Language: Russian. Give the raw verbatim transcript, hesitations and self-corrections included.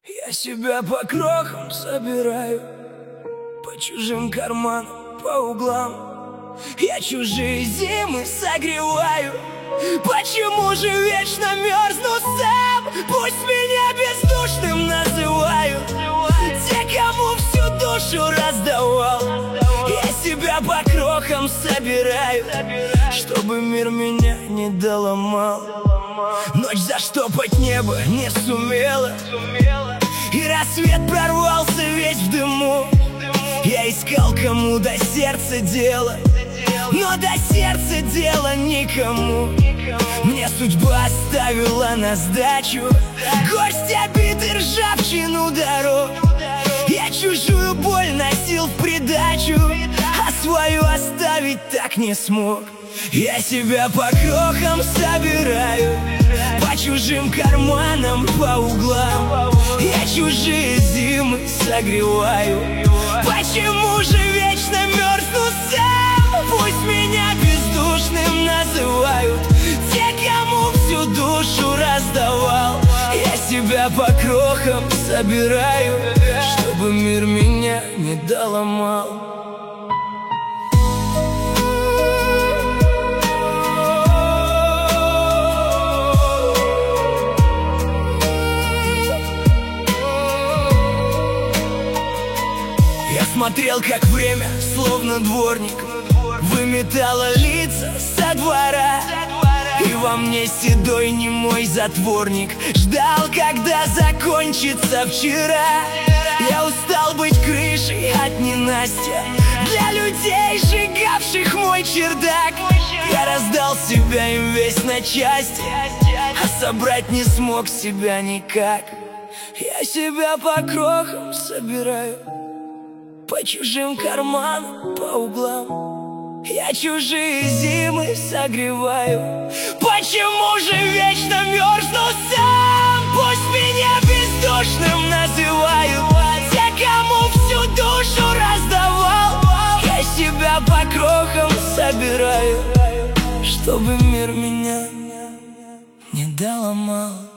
Я себя по крохам собираю, по чужим карманам, по углам. Я чужие зимы согреваю. Почему же вечно мерзну сам? Пусть меня бездушным называют те, кому всю душу раздавал. Я себя по крохам собираю, чтобы мир меня не доломал. Ночь заштопать небо не сумела, и рассвет прорвался весь в дыму. Я искал, кому до сердца дело, но до сердца дела никому. Мне судьба оставила на сдачу горсть обид и ржавчину дорог. Я чужую боль носил в придачу, а свою оставить так не смог. Я себя по крохам собираю, по чужим карманам, по углам. Я чужие зимы согреваю. Почему же вечно мерзну сам? Пусть меня бездушным называют те, кому всю душу раздавал. Я себя по крохам собираю, чтобы мир меня не доломал. Смотрел, как время, словно дворник, выметало лица со двора. И во мне седой немой затворник ждал, когда закончится вчера. Я устал быть крышей от ненастья для людей, сжигавших мой чердак. Я раздал себя им весь на части, а собрать не смог себя никак. Я себя по крохам собираю, по чужим карманам, по углам. Я чужие зимы согреваю. Почему же вечно мерзну сам? Пусть меня бездушным называют те, кому всю душу раздавал. Я себя по крохам собираю, чтобы мир меня не доломал.